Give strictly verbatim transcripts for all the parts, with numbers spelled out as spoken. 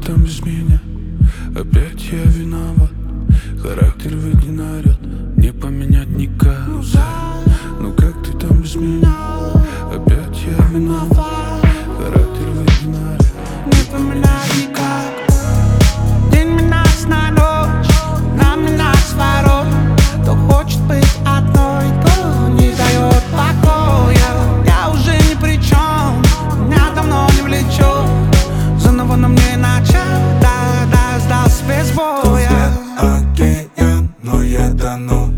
там без меня? Опять я виноват. Характер видно орёт, не поменять никак. Ну как ты там без меня? Опять я виноват. Характер видно орёт, не поменять никак. День меняется на ночь, нам меняется ворот. Кто хочет быть одной, кто не дает покоя. Я уже ни при чем, меня давно не влечет. Заново на мне начать, да, да, сдался без боя. Океан, но я тону.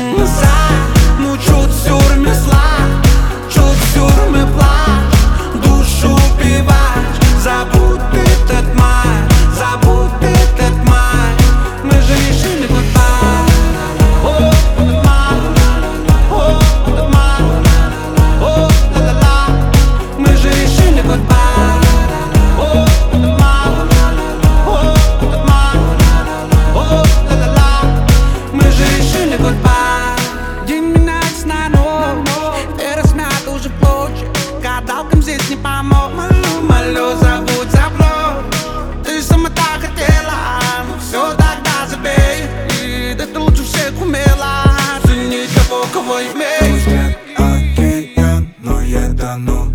Ну чуть сюр месла, чуть сюр me плачь, душу убиваешь. Забудь этот май, забудь этот май. Мы же решили goodbye. О, этот май, о, этот май, о, ла-ла-ла. Мы же решили goodbye. О, этот май, о, этот май, о, ла-ла-ла. Мы же решили goodbye. День меняется на ночь, ты размята уже плоть. Гадалкам здесь не помог. Молю, молю, забудь, забудь. Ты сама так хотела, ну все, тогда забей. И да ты лучше всех умела ценить того, кого имеешь. Океан, но я тону.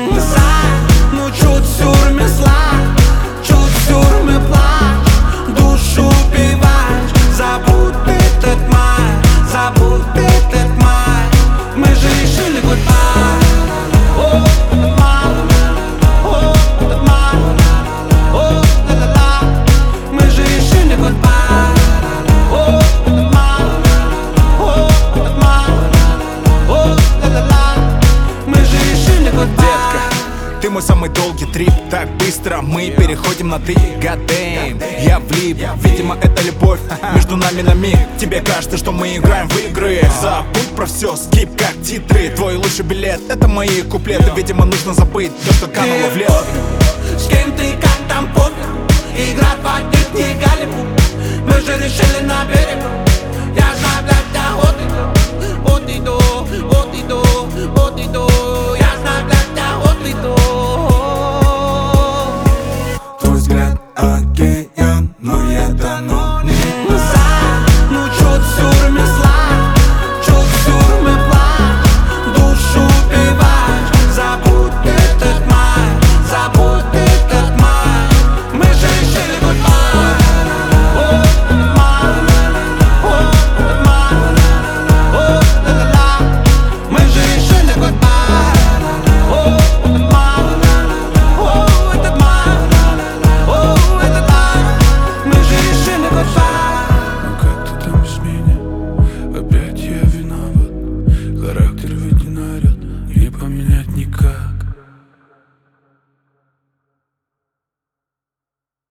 Ну чуть сюр месла, чуть сюр me плачь, душу убиваешь. Забудь этот май, забудь этот май. Мы же решили goodbye. О, этот май, о, этот май, о, ла-ла-ла. Мы же решили goodbye. О, этот май, о, этот май, о, ла-ла-ла. Мы же решили goodbye. Ты мой самый долгий трип, так быстро мы переходим на ты. God damn, я влип, видимо это любовь между нами на миг. Тебе кажется, что мы играем в игры. Забудь про все, скип как титры. Твой лучший билет, это мои куплеты. Видимо нужно забыть то, что кануло в лето. С кем ты, как там пофиг, играть в отнюдь не Голливуд. Мы же решили на берегу. Я знаю, блядь, да вот иду, вот иду, вот иду, вот иду. Я знаю, блядь, да вот иду.